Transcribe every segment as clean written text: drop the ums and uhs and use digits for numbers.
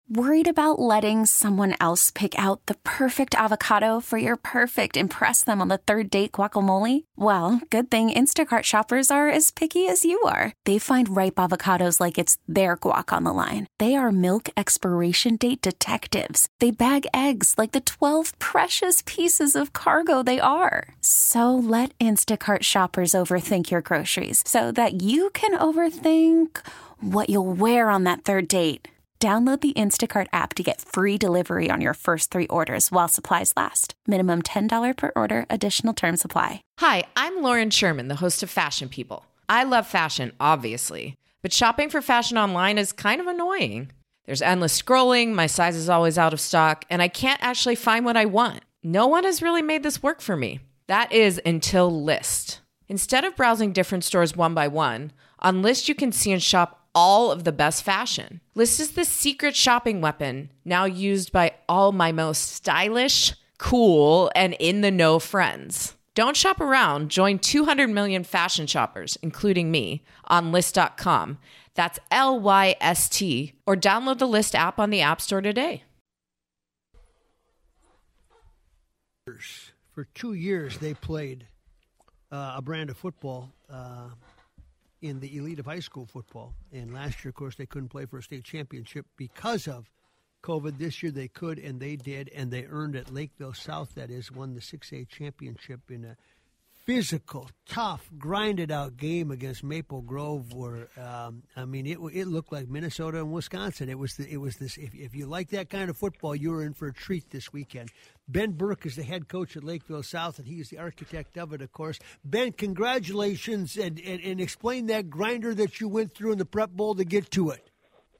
Worried about letting someone else pick out the perfect avocado for your perfect impress them on the third date guacamole? Well, good thing Instacart shoppers are as picky as you are. They find ripe avocados like it's their guac on the line. They are milk expiration date detectives. They bag eggs like the 12 precious pieces of cargo they are. So let Instacart shoppers overthink your groceries so that you can overthink what you'll wear on that third date. Download the Instacart app to get free delivery on your first 3 orders while supplies last. Minimum $10 per order. Additional terms apply. Hi, I'm Lauren Sherman, the host of Fashion People. I love fashion, obviously, but shopping for fashion online is kind of annoying. There's endless scrolling, my size is always out of stock, and I can't actually find what I want. No one has really made this work for me. That is until Lyst. Instead of browsing different stores one by one, on Lyst you can see and shop all of the best fashion. Lyst is the secret shopping weapon now used by all my most stylish, cool, and in-the-know friends. Don't shop around. Join 200 million fashion shoppers, including me, on Lyst.com. That's Lyst, or download the Lyst app on the App Store today. For 2 years, they played a brand of football in the elite of high school football. And last year, of course, they couldn't play for a state championship because of COVID. This year they could, and they did, and they earned at Lakeville South, that is, won the 6A championship in a physical, tough, grinded-out game against Maple Grove where, it looked like Minnesota and Wisconsin. It was this. If you like that kind of football, you were in for a treat this weekend. Ben Burke is the head coach at Lakeville South, and he's the architect of it, of course. Ben, congratulations, and explain that grinder that you went through in the Prep Bowl to get to it.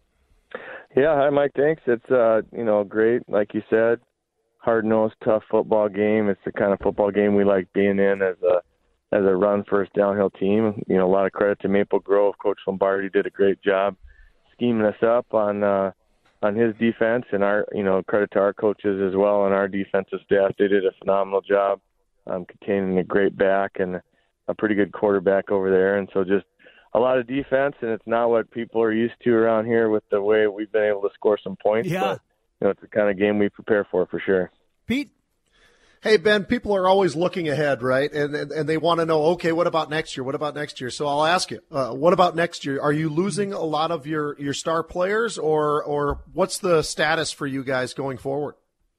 Yeah, hi, Mike. Thanks. It's great, like you said. Hard-nosed, tough football game. It's the kind of football game we like being in as a run-first downhill team. A lot of credit to Maple Grove. Coach Lombardi did a great job scheming us up on his defense, and our credit to our coaches as well and our defensive staff. They did a phenomenal job containing a great back and a pretty good quarterback over there. And so just a lot of defense, and it's not what people are used to around here with the way we've been able to score some points. Yeah. But, it's the kind of game we prepare for sure. Pete? Hey, Ben, people are always looking ahead, right? And they want to know, okay, what about next year? What about next year? So I'll ask you, what about next year? Are you losing a lot of your star players, or what's the status for you guys going forward?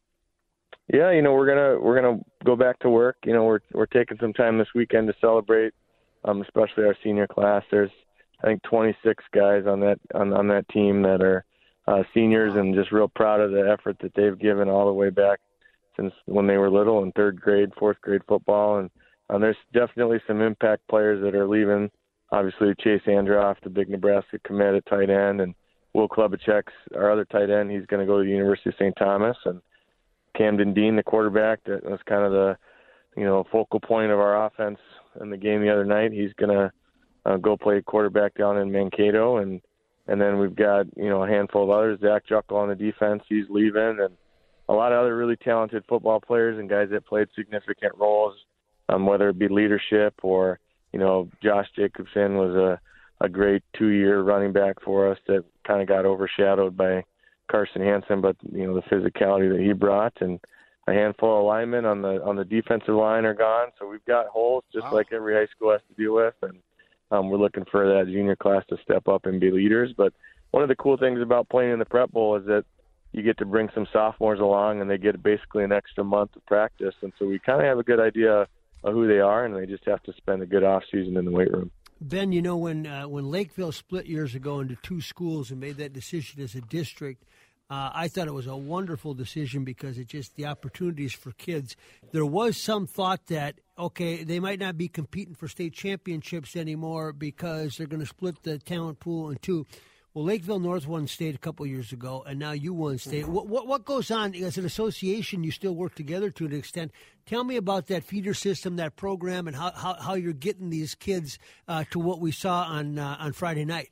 Yeah, we're gonna go back to work. We're taking some time this weekend to celebrate, especially our senior class. There's, I think, 26 guys on that team that are seniors, and just real proud of the effort that they've given all the way back since when they were little in third grade, fourth grade football. And there's definitely some impact players that are leaving. Obviously, Chase Androff, the big Nebraska commit at tight end, and Will Klobuchek's our other tight end. He's going to go to the University of St. Thomas. And Camden Dean, the quarterback, that was kind of the focal point of our offense in the game the other night. He's going to go play quarterback down in Mankato. And then we've got, a handful of others. Zach Juckle on the defense, he's leaving. And a lot of other really talented football players and guys that played significant roles, whether it be leadership or, Josh Jacobson was a great 2-year running back for us that kind of got overshadowed by Carson Hansen, but, the physicality that he brought. And a handful of linemen on the defensive line are gone. So we've got holes just like every high school has to deal with. And we're looking for that junior class to step up and be leaders. But one of the cool things about playing in the Prep Bowl is that you get to bring some sophomores along, and they get basically an extra month of practice. And so we kind of have a good idea of who they are, and they just have to spend a good off season in the weight room. Ben, when Lakeville split years ago into 2 schools and made that decision as a district, I thought it was a wonderful decision because it just the opportunities for kids. There was some thought that, okay, they might not be competing for state championships anymore because they're going to split the talent pool in 2. Well, Lakeville North won state a couple years ago, and now you won state. What goes on as an association? You still work together to an extent. Tell me about that feeder system, that program, and how you're getting these kids to what we saw on Friday night.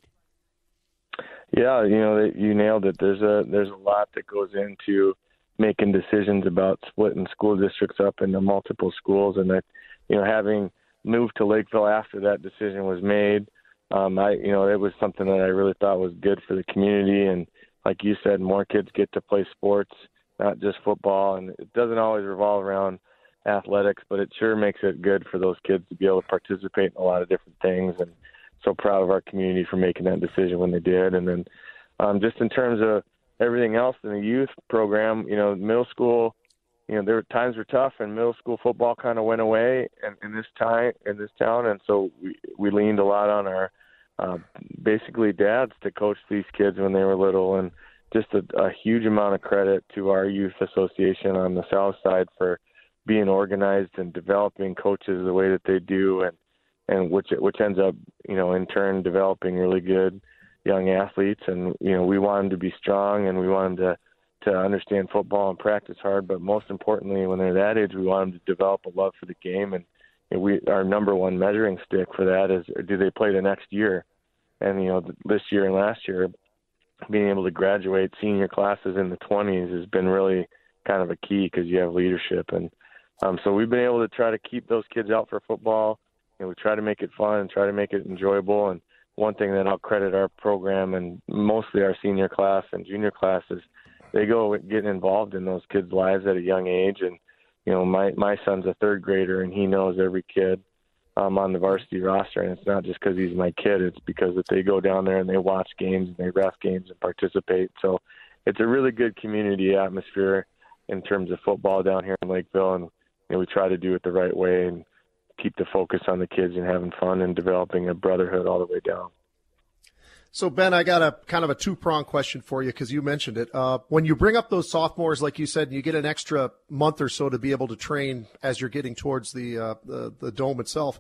Yeah, you nailed it. There's a lot that goes into making decisions about splitting school districts up into multiple schools, and that having moved to Lakeville after that decision was made. It was something that I really thought was good for the community, and like you said, more kids get to play sports, not just football. And it doesn't always revolve around athletics, but it sure makes it good for those kids to be able to participate in a lot of different things. And so proud of our community for making that decision when they did. And then just in terms of everything else in the youth program, middle school, there were times were tough, and middle school football kind of went away in this town, and so we leaned a lot on our basically dads to coach these kids when they were little, and just a huge amount of credit to our youth association on the south side for being organized and developing coaches the way that they do, and which ends up in turn developing really good young athletes. And we want them to be strong, and we want them to understand football and practice hard, but most importantly, when they're that age, we want them to develop a love for the game. And our number one measuring stick for that is, do they play the next year? And this year and last year, being able to graduate senior classes in the 20s has been really kind of a key, because you have leadership. And so we've been able to try to keep those kids out for football, and we try to make it fun and try to make it enjoyable. And one thing that I'll credit our program, and mostly our senior class and junior class, is they go getting involved in those kids' lives at a young age. And my son's a third grader, and he knows every kid on the varsity roster. And it's not just because he's my kid; it's because that they go down there and they watch games and they ref games and participate. So it's a really good community atmosphere in terms of football down here in Lakeville, and we try to do it the right way and keep the focus on the kids and having fun and developing a brotherhood all the way down. So, Ben, I got a kind of a two-pronged question for you, because you mentioned it. When you bring up those sophomores, like you said, and you get an extra month or so to be able to train as you're getting towards the dome itself,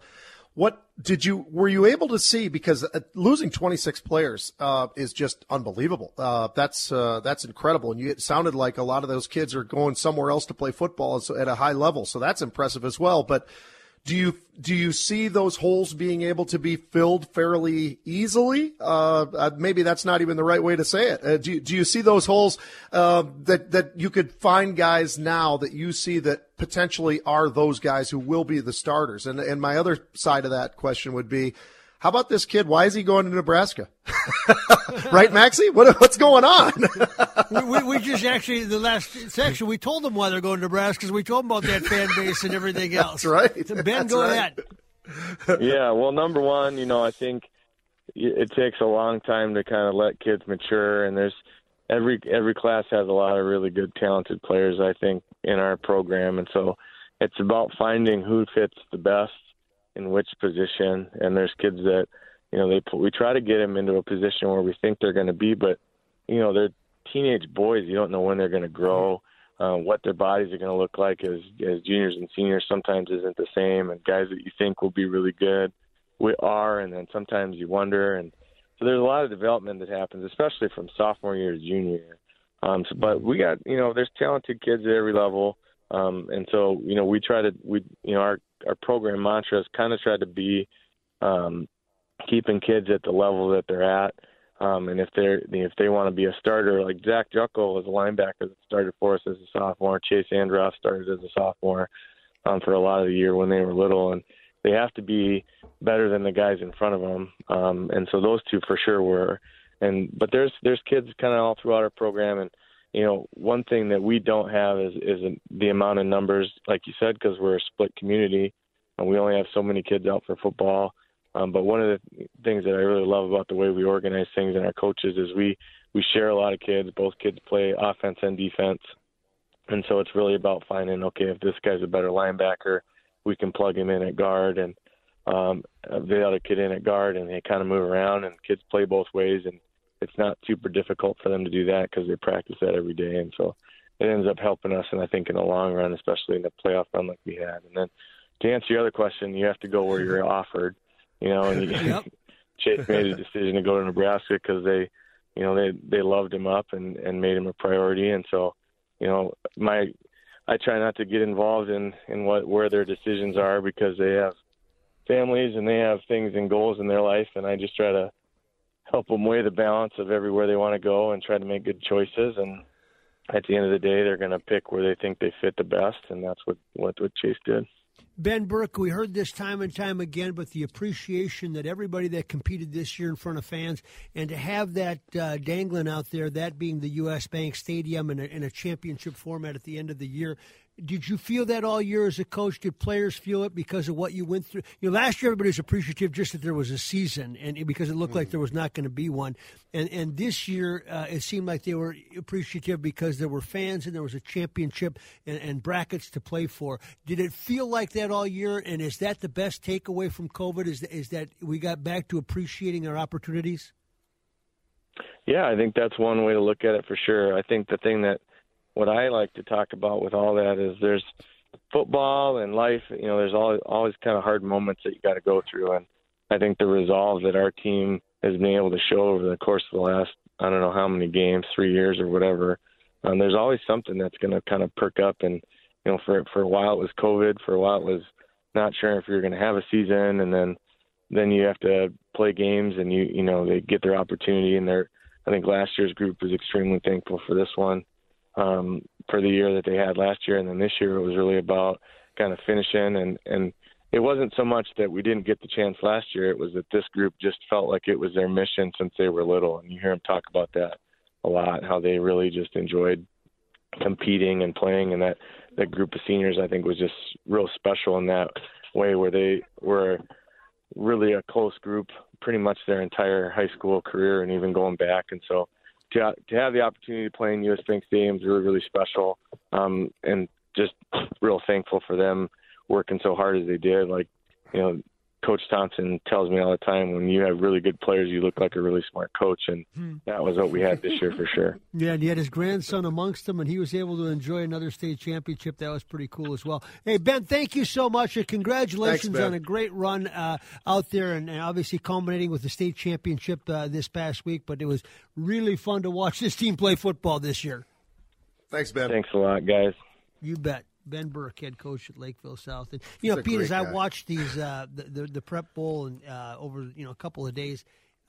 were you able to see, because losing 26 players is just unbelievable. That's incredible. And it sounded like a lot of those kids are going somewhere else to play football at a high level. So that's impressive as well. But do you see those holes being able to be filled fairly easily? Maybe that's not even the right way to say it. Do you see those holes that you could find guys now that you see that potentially are those guys who will be the starters? And my other side of that question would be, how about this kid? Why is he going to Nebraska? Right, Maxie? What's going on? we just actually, the last section, we told them why they're going to Nebraska, because we told them about that fan base and everything else. That's right. So Ben, go ahead. Yeah, well, number one, I think it takes a long time to kind of let kids mature, and there's every class has a lot of really good, talented players, I think, in our program. And so it's about finding who fits the best in which position. And there's kids that, we try to get them into a position where we think they're going to be, but, they're teenage boys. You don't know when they're going to grow. What their bodies are going to look like as juniors and seniors sometimes isn't the same. And guys that you think will be really good are, and then sometimes you wonder. And so there's a lot of development that happens, especially from sophomore year to junior year. But we got, there's talented kids at every level. And so, we try to, our program mantra has kind of tried to be keeping kids at the level that they're at. And if they want to be a starter, like Zach Juckel was a linebacker that started for us as a sophomore. Chase Androff started as a sophomore for a lot of the year when they were little, and they have to be better than the guys in front of them. And so those two for sure were. But there's kids kind of all throughout our program, and one thing that we don't have is the amount of numbers, like you said, because we're a split community and we only have so many kids out for football. But one of the things that I really love about the way we organize things and our coaches is we share a lot of kids. Both kids play offense and defense. And so it's really about finding, okay, if this guy's a better linebacker, we can plug him in at guard, and the other kid in at guard, and they kind of move around, and kids play both ways. And it's not super difficult for them to do that because they practice that every day. And so it ends up helping us, and I think in the long run, especially in the playoff run like we had. And then to answer your other question, you have to go where you're offered. And Yep. Chase made a decision to go to Nebraska because they loved him up and made him a priority. And so, I try not to get involved in where their decisions are, because they have families and they have things and goals in their life, and I just try to help them weigh the balance of everywhere they want to go and try to make good choices. And at the end of the day, they're going to pick where they think they fit the best, and that's what Chase did. Ben Burke, we heard this time and time again, but the appreciation that everybody that competed this year in front of fans, and to have that dangling out there, that being the U.S. Bank Stadium in a championship format at the end of the year. Did you feel that all year as a coach? Did players feel it because of what you went through? Last year everybody was appreciative just that there was a season, and because it looked like there was not going to be one. And this year it seemed like they were appreciative because there were fans and there was a championship and brackets to play for. Did it feel like that all year? And is that the best takeaway from COVID? Is that we got back to appreciating our opportunities? Yeah, I think that's one way to look at it for sure. I think the thing that what I like to talk about with all that is there's football and life, there's always kind of hard moments that you got to go through. And I think the resolve that our team has been able to show over the course of the last, I don't know how many games, 3 years or whatever, there's always something that's going to kind of perk up. And, for a while it was COVID, for a while it was not sure if you're going to have a season. And then you have to play games and they get their opportunity. And I think last year's group was extremely thankful for this one. For the year that they had last year, and then this year it was really about kind of finishing, and it wasn't so much that we didn't get the chance last year, it was that this group just felt like it was their mission since they were little, and you hear them talk about that a lot, how they really just enjoyed competing and playing, and that group of seniors I think was just real special in that way, where they were really a close group pretty much their entire high school career and even going back, and so to have the opportunity to play in U.S. Bank Stadium is really, really special, and just real thankful for them working so hard as they did. Like, Coach Thompson tells me all the time, when you have really good players, you look like a really smart coach, and that was what we had this year for sure. Yeah, and he had his grandson amongst them, and he was able to enjoy another state championship. That was pretty cool as well. Hey, Ben, thank you so much, and congratulations on a great run out there, and obviously culminating with the state championship this past week. But it was really fun to watch this team play football this year. Thanks, Ben. Thanks a lot, guys. You bet. Ben Burke, head coach at Lakeville South, and Pete, as I watched these the Prep Bowl and over a couple of days,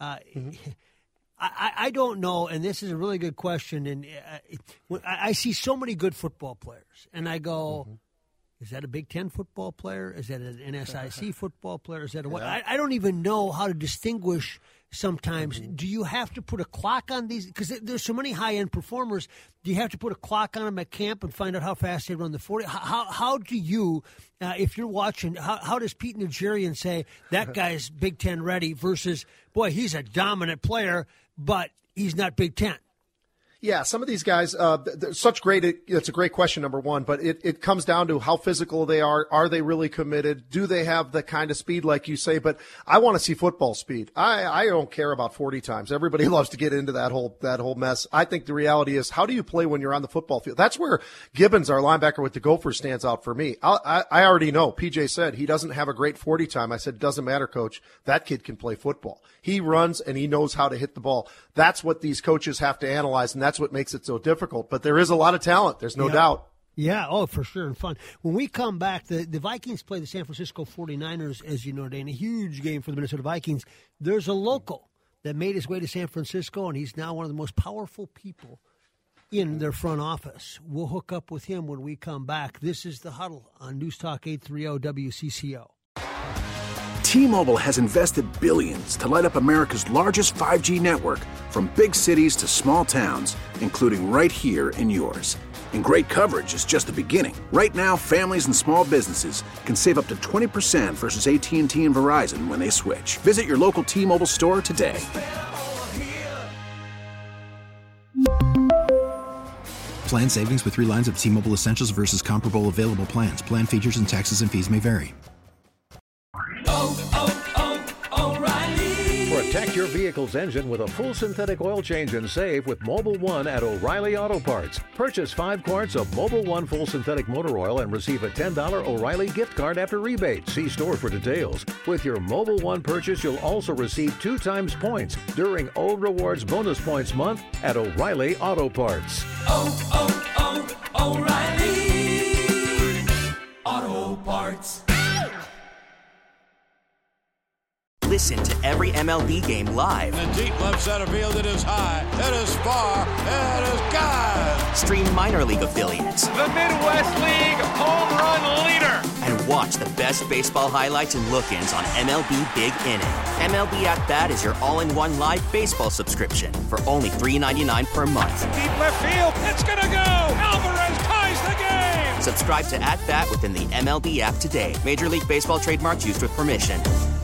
I don't know, and this is a really good question, and I see so many good football players, and I go, is that a Big Ten football player? Is that an NSIC football player? Is that a what? I don't even know how to distinguish. Sometimes, do you have to put a clock on these? Because there's so many high-end performers. Do you have to put a clock on them at camp and find out how fast they run the 40? How do you, if you're watching, how does Pete Nigerian say that guy's Big Ten ready versus, boy, he's a dominant player, but he's not Big Ten? Yeah, some of these guys, such great. It's a great question, number one, but it comes down to how physical they are. Are they really committed? Do they have the kind of speed, like you say? But I want to see football speed. I don't care about 40 times. Everybody loves to get into that whole mess. I think the reality is, how do you play when you're on the football field? That's where Gibbons, our linebacker with the Gophers, stands out for me. I already know. PJ said he doesn't have a great 40 time. I said, it doesn't matter, Coach. That kid can play football. He runs and he knows how to hit the ball. That's what these coaches have to analyze, and that's what makes it so difficult. But there is a lot of talent. There's no doubt. Yeah, for sure, and fun. When we come back, the Vikings play the San Francisco 49ers, as you know, today, in a huge game for the Minnesota Vikings. There's a local that made his way to San Francisco, and he's now one of the most powerful people in their front office. We'll hook up with him when we come back. This is The Huddle on News Talk 830 WCCO. T-Mobile has invested billions to light up America's largest 5G network, from big cities to small towns, including right here in yours. And great coverage is just the beginning. Right now, families and small businesses can save up to 20% versus AT&T and Verizon when they switch. Visit your local T-Mobile store today. Plan savings with 3 lines of T-Mobile Essentials versus comparable available plans. Plan features and taxes and fees may vary. Protect your vehicle's engine with a full synthetic oil change and save with Mobil 1 at O'Reilly Auto Parts. Purchase 5 quarts of Mobil 1 full synthetic motor oil and receive a $10 O'Reilly gift card after rebate. See store for details. With your Mobil 1 purchase, you'll also receive 2 times points during O Rewards Bonus Points Month at O'Reilly Auto Parts. O'Reilly Auto Parts. Listen to every MLB game live. In the deep left center field, it is high, it is far, it is gone. Stream minor league affiliates. The Midwest League home run leader. and watch the best baseball highlights and look-ins on MLB Big Inning. MLB At Bat is your all-in-one live baseball subscription for only $3.99 per month. Deep left field, it's gonna go! Alvarez ties the game! Subscribe to At Bat within the MLB app today. Major League Baseball trademarks used with permission.